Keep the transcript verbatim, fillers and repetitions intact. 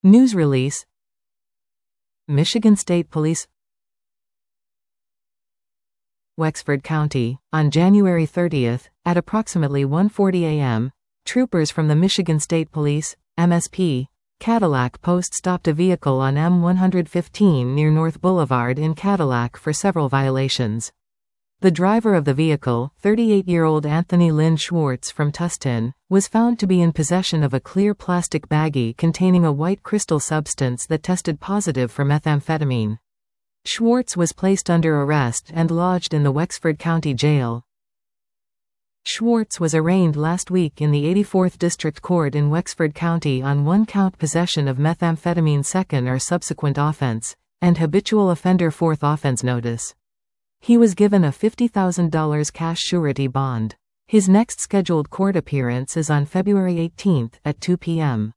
News release. Michigan State Police. Wexford County, on January thirtieth, at approximately one forty a m, troopers from the Michigan State Police, M S P, Cadillac Post stopped a vehicle on M one fifteen near North Boulevard in Cadillac for several violations. The driver of the vehicle, thirty-eight-year-old Anthony Lynn Schwartz from Tustin, was found to be in possession of a clear plastic baggie containing a white crystal substance that tested positive for methamphetamine. Schwartz was placed under arrest and lodged in the Wexford County Jail. Schwartz was arraigned last week in the eighty-fourth District Court in Wexford County on one-count possession of methamphetamine second or subsequent offense, and habitual offender fourth offense notice. He was given a fifty thousand dollars cash surety bond. His next scheduled court appearance is on February eighteenth at two p m